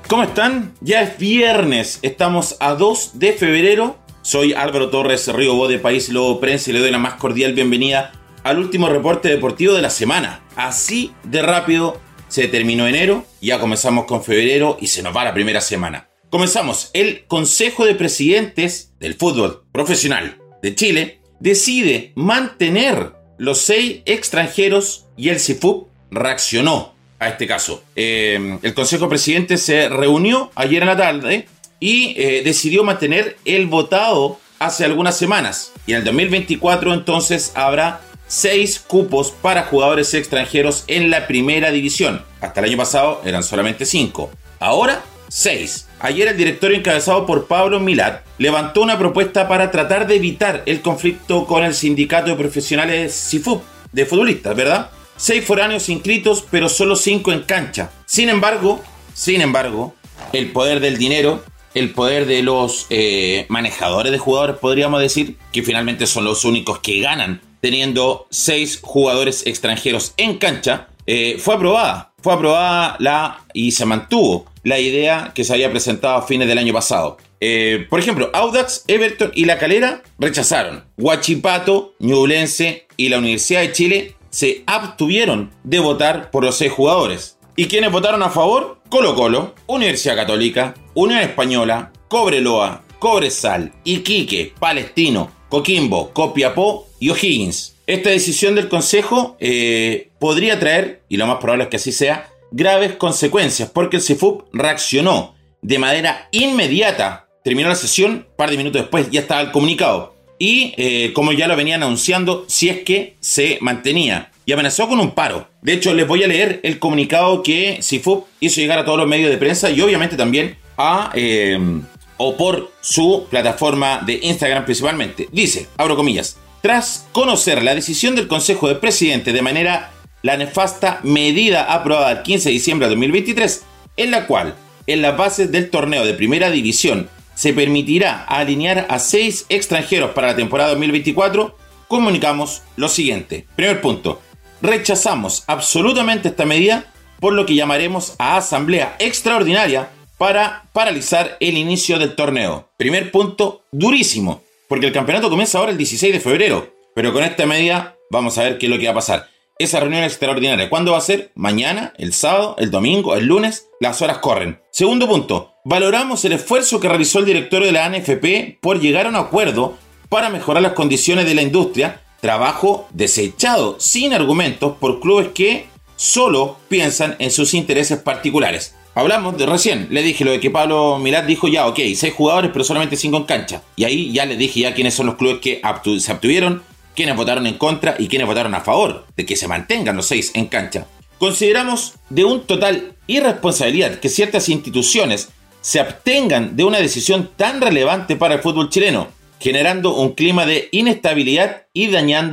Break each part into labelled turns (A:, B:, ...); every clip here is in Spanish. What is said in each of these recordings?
A: ¿Cómo están? Ya es viernes, estamos a 2 de febrero. Soy Álvaro Torres Río de País Lobo Prensa y le doy la más cordial bienvenida al último reporte deportivo de la semana. Así de rápido se terminó enero, ya comenzamos con febrero y se nos va la primera semana. Comenzamos. El Consejo de Presidentes del Fútbol Profesional de Chile decide mantener los 6 extranjeros y el CIFUB reaccionó a este caso. El Consejo de Presidentes se reunió ayer en la tarde y decidió mantener el votado hace algunas semanas. Y en el 2024 entonces habrá 6 cupos para jugadores extranjeros en la primera división. Hasta el año pasado eran solamente 5. Ahora 6. Ayer el directorio encabezado por Pablo Milat levantó una propuesta para tratar de evitar el conflicto con el sindicato de profesionales CIFUB de futbolistas, ¿verdad? 6 foráneos inscritos, pero solo 5 en cancha. Sin embargo, el poder del dinero, el poder de los manejadores de jugadores, podríamos decir, que finalmente son los únicos que ganan teniendo 6 jugadores extranjeros en cancha, fue aprobada y se mantuvo la idea que se había presentado a fines del año pasado. Por ejemplo, Audax, Everton y La Calera rechazaron. Huachipato, Ñublense y la Universidad de Chile se abstuvieron de votar por los 6 jugadores. ¿Y quiénes votaron a favor? Colo-Colo, Universidad Católica, Unión Española, Cobreloa, Cobresal, Iquique, Palestino, Coquimbo, Copiapó y O'Higgins. Esta decisión del Consejo podría traer, y lo más probable es que así sea, graves consecuencias, porque el CIFUB reaccionó de manera inmediata. Terminó la sesión, un par de minutos después ya estaba el comunicado. Y como ya lo venían anunciando, si es que se mantenía. Y amenazó con un paro. De hecho, les voy a leer el comunicado que CIFUB hizo llegar a todos los medios de prensa y obviamente también o por su plataforma de Instagram principalmente. Dice, abro comillas, tras conocer la decisión del Consejo de Presidentes de manera la nefasta medida aprobada el 15 de diciembre de 2023, en la cual en las bases del torneo de primera división se permitirá alinear a 6 extranjeros para la temporada 2024, comunicamos lo siguiente. Primer punto, rechazamos absolutamente esta medida, por lo que llamaremos a asamblea extraordinaria para paralizar el inicio del torneo. Primer punto, durísimo, porque el campeonato comienza ahora el 16 de febrero, pero con esta medida vamos a ver qué es lo que va a pasar. Esa reunión extraordinaria, ¿cuándo va a ser? Mañana, el sábado, el domingo, el lunes, las horas corren. Segundo punto, valoramos el esfuerzo que realizó el directorio de la ANFP por llegar a un acuerdo para mejorar las condiciones de la industria, trabajo desechado sin argumentos por clubes que solo piensan en sus intereses particulares. Hablamos de recién, le dije lo de que Pablo Milat dijo ya, ok, 6 jugadores pero solamente 5 en cancha. Y ahí ya les dije ya quiénes son los clubes que se abstuvieron, quiénes votaron en contra y quiénes votaron a favor de que se mantengan los 6 en cancha. Consideramos de un total irresponsabilidad que ciertas instituciones se abstengan de una decisión tan relevante para el fútbol chileno, generando un clima de inestabilidad y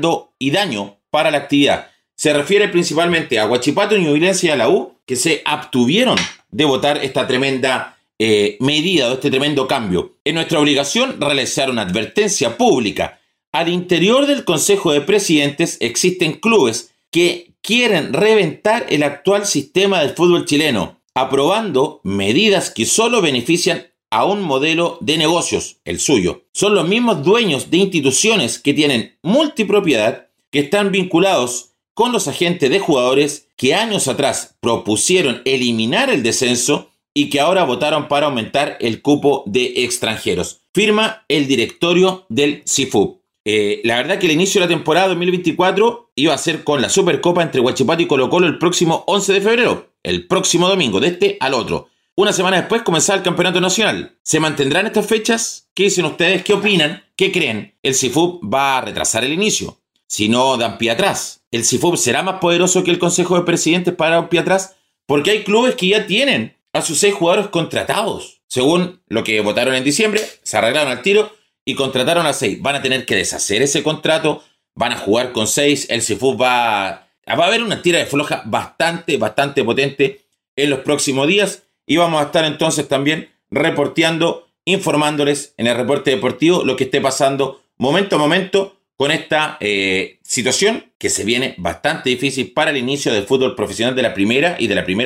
A: daño para la actividad. Se refiere principalmente a Huachipato, Ñublense y a la U, que se abstuvieron de votar esta tremenda medida o este tremendo cambio. Es nuestra obligación realizar una advertencia pública. Al interior del Consejo de Presidentes existen clubes que quieren reventar el actual sistema del fútbol chileno, aprobando medidas que solo benefician a un modelo de negocios, el suyo. Son los mismos dueños de instituciones que tienen multipropiedad, que están vinculados con los agentes de jugadores que años atrás propusieron eliminar el descenso y que ahora votaron para aumentar el cupo de extranjeros. Firma el directorio del CIFUB. La verdad que el inicio de la temporada 2024 iba a ser con la Supercopa entre Huachipato y Colo-Colo el próximo 11 de febrero, el próximo domingo, de este al otro. Una semana después comenzaba el campeonato nacional. ¿Se mantendrán estas fechas? ¿Qué dicen ustedes? ¿Qué opinan? ¿Qué creen? ¿El CIFUB va a retrasar el inicio? Si no dan pie atrás, ¿el CIFUB será más poderoso que el Consejo de Presidentes para dar pie atrás? Porque hay clubes que ya tienen a sus 6 jugadores contratados. Según lo que votaron en diciembre, se arreglaron al tiro y contrataron a 6. Van a tener que deshacer ese contrato, van a jugar con 6. El CIFUB va a haber una tira de floja bastante potente en los próximos días. Y vamos a estar entonces también reporteando, informándoles en el reporte deportivo lo que esté pasando momento a momento con esta situación que se viene bastante difícil para el inicio del fútbol profesional de la primera y de la primera B.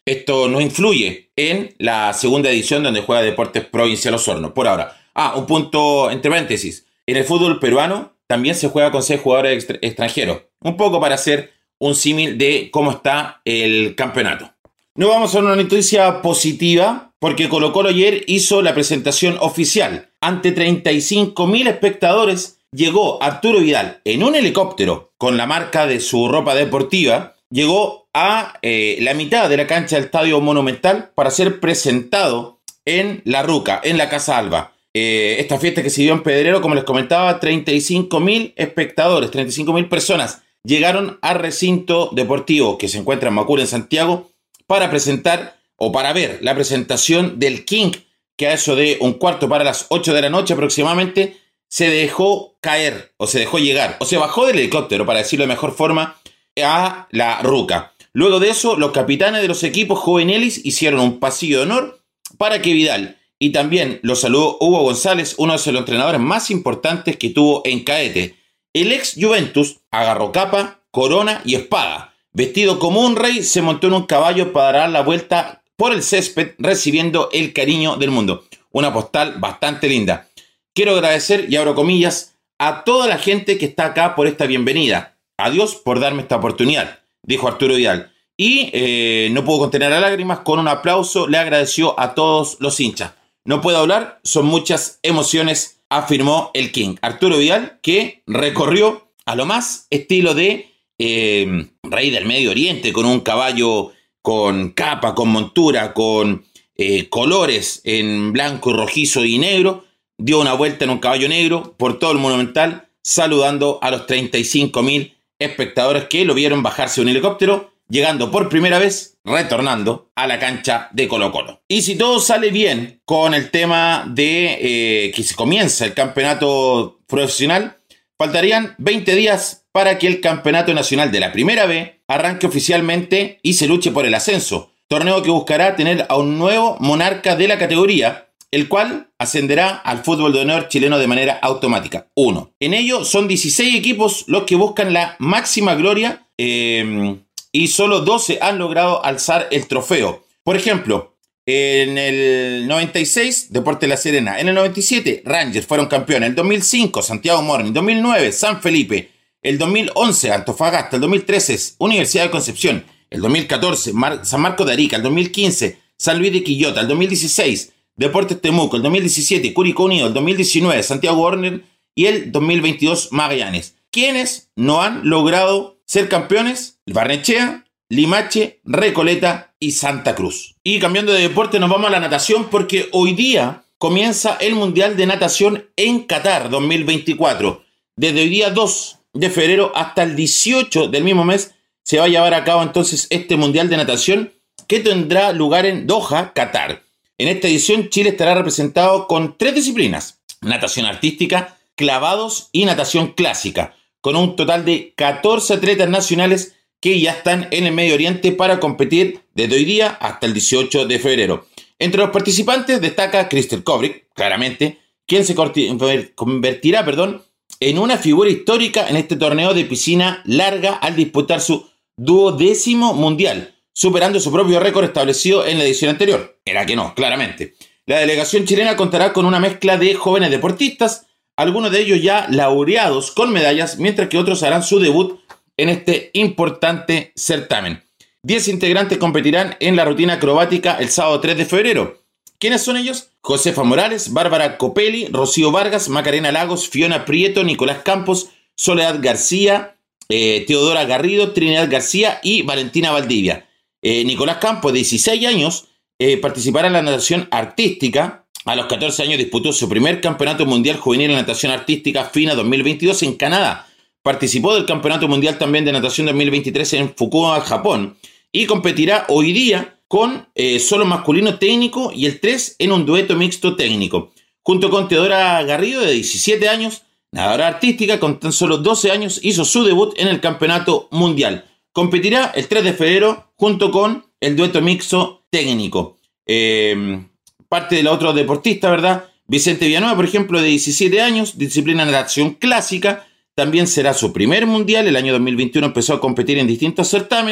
A: Esto no influye en la segunda edición donde juega Deportes Provincial Osorno, por ahora. Un punto entre paréntesis. En el fútbol peruano también se juega con 6 jugadores extranjeros. Un poco para hacer un símil de cómo está el campeonato. Nos vamos a una noticia positiva porque Colo-Colo ayer hizo la presentación oficial. Ante 35.000 espectadores llegó Arturo Vidal en un helicóptero con la marca de su ropa deportiva. Llegó a la mitad de la cancha del Estadio Monumental para ser presentado en La Ruca, en la Casa Alba. Esta fiesta que se dio en Pedrero, como les comentaba, 35.000 espectadores, 35.000 personas llegaron al recinto deportivo que se encuentra en Macul, en Santiago, para presentar o para ver la presentación del King, que a eso de 7:15 de la noche aproximadamente se dejó caer o se dejó llegar o se bajó del helicóptero, para decirlo de mejor forma, a La Ruca. Luego de eso, los capitanes de los equipos juveniles hicieron un pasillo de honor para que Vidal, y también lo saludó Hugo González, uno de los entrenadores más importantes que tuvo en Caete. El ex Juventus agarró capa, corona y espada. Vestido como un rey, se montó en un caballo para dar la vuelta por el césped, recibiendo el cariño del mundo. Una postal bastante linda. Quiero agradecer, y abro comillas, a toda la gente que está acá por esta bienvenida. Adiós por darme esta oportunidad, dijo Arturo Vidal. Y no pudo contener las lágrimas, con un aplauso le agradeció a todos los hinchas. No puedo hablar, son muchas emociones, afirmó el King. Arturo Vidal, que recorrió a lo más estilo de rey del Medio Oriente, con un caballo con capa, con montura, con colores en blanco, rojizo y negro. Dio una vuelta en un caballo negro por todo el Monumental, saludando a los 35.000 espectadores que lo vieron bajarse de un helicóptero, llegando por primera vez, retornando a la cancha de Colo-Colo. Y si todo sale bien con el tema de que se comienza el campeonato profesional, faltarían 20 días para que el campeonato nacional de la Primera B arranque oficialmente y se luche por el ascenso. Torneo que buscará tener a un nuevo monarca de la categoría, el cual ascenderá al fútbol de honor chileno de manera automática. 1. En ello son 16 equipos los que buscan la máxima gloria y solo 12 han logrado alzar el trofeo. Por ejemplo, en el 96, Deportes La Serena. En el 97, Rangers fueron campeones. En el 2005, Santiago Morning. En 2009, San Felipe. El 2011, Antofagasta. El 2013, Universidad de Concepción. El 2014, San Marcos de Arica. El 2015, San Luis de Quillota. El 2016, Deportes Temuco. El 2017, Curicó Unido. El 2019, Santiago Warner. Y el 2022, Magallanes. ¿Quiénes no han logrado ser campeones? Barnechea, Limache, Recoleta y Santa Cruz. Y cambiando de deporte, nos vamos a la natación, porque hoy día comienza el Mundial de Natación en Qatar 2024. Desde hoy día 2 de febrero hasta el 18 del mismo mes se va a llevar a cabo entonces este Mundial de Natación, que tendrá lugar en Doha, Qatar. En esta edición Chile estará representado con 3 disciplinas: natación artística, clavados y natación clásica, con un total de 14 atletas nacionales que ya están en el Medio Oriente para competir desde hoy día hasta el 18 de febrero. Entre los participantes destaca Crystal Kobrick, claramente, quien se convertirá en una figura histórica en este torneo de piscina larga al disputar su 12º mundial, superando su propio récord establecido en la edición anterior. Era que no, claramente. La delegación chilena contará con una mezcla de jóvenes deportistas, algunos de ellos ya laureados con medallas, mientras que otros harán su debut en este importante certamen. 10 integrantes competirán en la rutina acrobática el sábado 3 de febrero. ¿Quiénes son ellos? Josefa Morales, Bárbara Copelli, Rocío Vargas, Macarena Lagos, Fiona Prieto, Nicolás Campos, Soledad García, Teodora Garrido, Trinidad García y Valentina Valdivia. Nicolás Campos, de 16 años, participará en la natación artística. A los 14 años disputó su primer campeonato mundial juvenil en natación artística FINA 2022 en Canadá. Participó del campeonato mundial también de natación 2023 en Fukuoka, Japón. Y competirá hoy día con solo masculino técnico y el 3 en un dueto mixto técnico. Junto con Teodora Garrido, de 17 años, nadadora artística con tan solo 12 años, hizo su debut en el campeonato mundial. Competirá el 3 de febrero junto con el dueto mixto técnico. Parte de la otra deportista, ¿verdad? Vicente Villanueva, por ejemplo, de 17 años, disciplina de natación clásica. También será su primer mundial. El año 2021 empezó a competir en distintos certámenes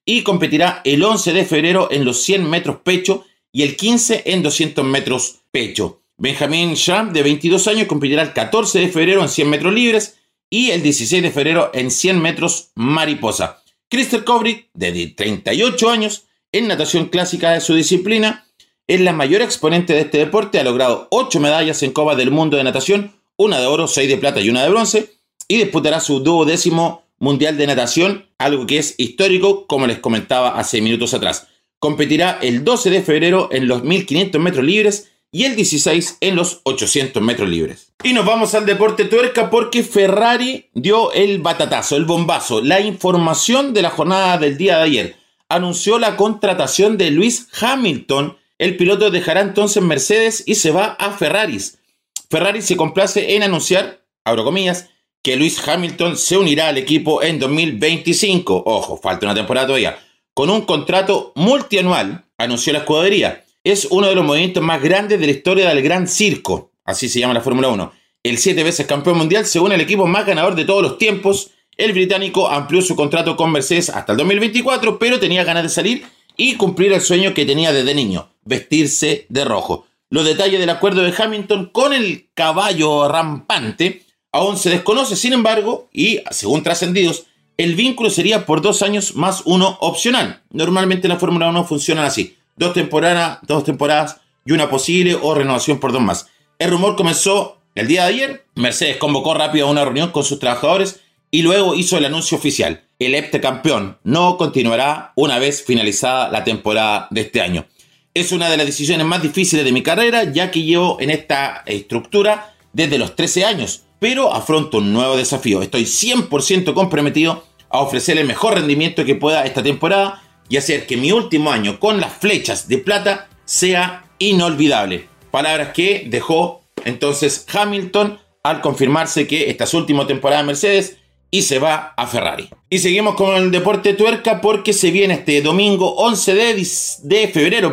A: y competirá el 11 de febrero en los 100 metros pecho y el 15 en 200 metros pecho. Benjamin Schramm, de 22 años, competirá el 14 de febrero en 100 metros libres y el 16 de febrero en 100 metros mariposa. Christer Kobrick, de 38 años, en natación clásica de su disciplina, es la mayor exponente de este deporte. Ha logrado 8 medallas en Copas del Mundo de natación, 1 de oro, 6 de plata y 1 de bronce, y disputará su 12º Mundial de Natación, algo que es histórico, como les comentaba hace minutos atrás. Competirá el 12 de febrero en los 1500 metros libres y el 16 en los 800 metros libres. Y nos vamos al deporte tuerca porque Ferrari dio el batatazo, el bombazo, la información de la jornada del día de ayer. Anunció la contratación de Lewis Hamilton. El piloto dejará entonces Mercedes y se va a Ferrari. Ferrari se complace en anunciar, abro comillas, que Lewis Hamilton se unirá al equipo en 2025. Ojo, falta una temporada todavía. Con un contrato multianual, anunció la escudería. Es uno de los movimientos más grandes de la historia del Gran Circo, así se llama la Fórmula 1. El 7 veces campeón mundial se une al equipo más ganador de todos los tiempos. El británico amplió su contrato con Mercedes hasta el 2024, pero tenía ganas de salir y cumplir el sueño que tenía desde niño, vestirse de rojo. Los detalles del acuerdo de Hamilton con el caballo rampante aún se desconoce, sin embargo, y según trascendidos, el vínculo sería por 2 años más uno opcional. Normalmente en la Fórmula 1 funcionan así. 2 temporadas y una posible o renovación por 2 más. El rumor comenzó el día de ayer. Mercedes convocó rápido a una reunión con sus trabajadores y luego hizo el anuncio oficial. El heptacampeón no continuará una vez finalizada la temporada de este año. Es una de las decisiones más difíciles de mi carrera, ya que llevo en esta estructura desde los 13 años, pero afronto un nuevo desafío. Estoy 100% comprometido a ofrecer el mejor rendimiento que pueda esta temporada y hacer que mi último año con las flechas de plata sea inolvidable. Palabras que dejó entonces Hamilton al confirmarse que esta es su última temporada en Mercedes y se va a Ferrari. Y seguimos con el deporte tuerca porque se viene este domingo 11 de febrero,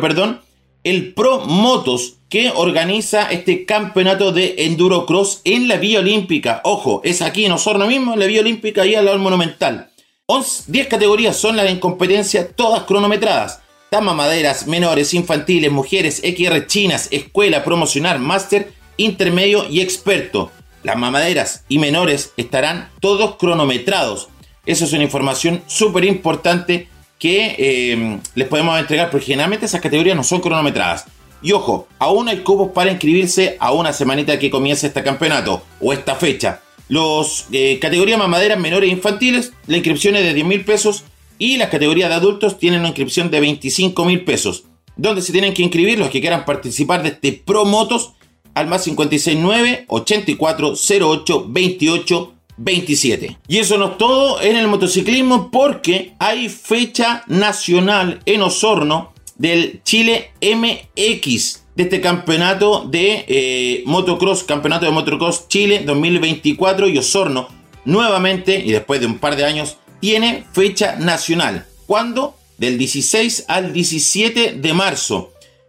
A: el Pro Motos, que organiza este campeonato de Enduro Cross en la Villa Olímpica. Ojo, es aquí en Osorno mismo, en la Villa Olímpica, ahí al lado del Monumental. 10 categorías son las en competencia, todas cronometradas. Mamaderas, menores, infantiles, mujeres, XR chinas, escuela, promocional, máster, intermedio y experto. Las mamaderas y menores estarán todos cronometrados. Esa es una información súper importante que les podemos entregar, porque generalmente esas categorías no son cronometradas. Y ojo, aún hay cupos para inscribirse a una semanita que comience este campeonato o esta fecha. Los categorías mamaderas, menores e infantiles, la inscripción es de 10.000 pesos y las categorías de adultos tienen una inscripción de 25.000 pesos. Donde se tienen que inscribir los que quieran participar de este Pro Motos al más 569 84 08 28 27. Y eso no es todo en el motociclismo, porque hay fecha nacional en Osorno del Chile MX, de este campeonato de motocross, campeonato de motocross Chile 2024, y Osorno nuevamente, y después de un par de años, tiene fecha nacional. ¿Cuándo? Del 16 al 17 de marzo.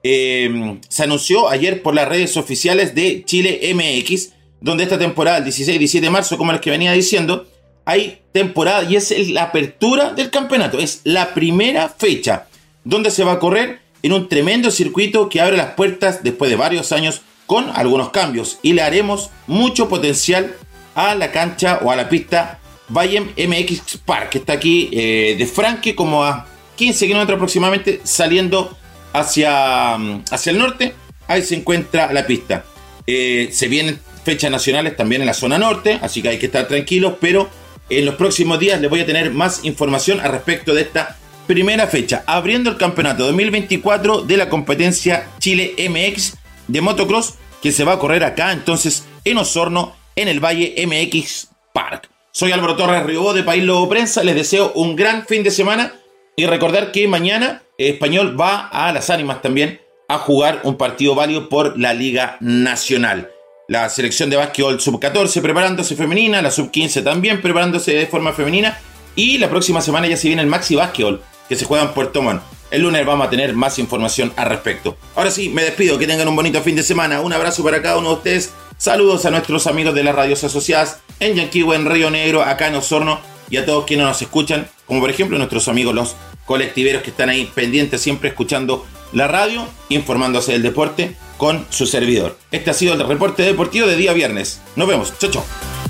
A: Se anunció ayer por las redes oficiales de Chile MX, donde esta temporada, el 16 y 17 de marzo, como les que venía diciendo, hay temporada y es la apertura del campeonato. Es la primera fecha donde se va a correr en un tremendo circuito que abre las puertas después de varios años con algunos cambios, y le haremos mucho potencial a la cancha o a la pista Bayern MX Park, que está aquí de Franque, como a 15 kilómetros aproximadamente, saliendo hacia el norte. Ahí se encuentra la pista. Se vienen fechas nacionales también en la zona norte, así que hay que estar tranquilos, pero en los próximos días les voy a tener más información al respecto de esta primera fecha, abriendo el campeonato 2024 de la competencia Chile MX de motocross, que se va a correr acá entonces en Osorno, en el Valle MX Park. Soy Álvaro Torres Riobó de País Lobo Prensa, les deseo un gran fin de semana y recordar que mañana Español va a Las Ánimas también a jugar un partido válido por la Liga Nacional. La selección de básquetbol sub-14 preparándose femenina, la sub-15 también preparándose de forma femenina, y la próxima semana ya se viene el Maxi Básquetbol, que se juega en Puerto Montt. El lunes vamos a tener más información al respecto. Ahora sí, me despido, que tengan un bonito fin de semana. Un abrazo para cada uno de ustedes. Saludos a nuestros amigos de las radios asociadas en Yanquihue, en Río Negro, acá en Osorno, y a todos quienes nos escuchan, como por ejemplo nuestros amigos los colectiveros que están ahí pendientes, siempre escuchando la radio, informándose del deporte con su servidor. Este ha sido el reporte deportivo de día viernes. Nos vemos. Chau, chau.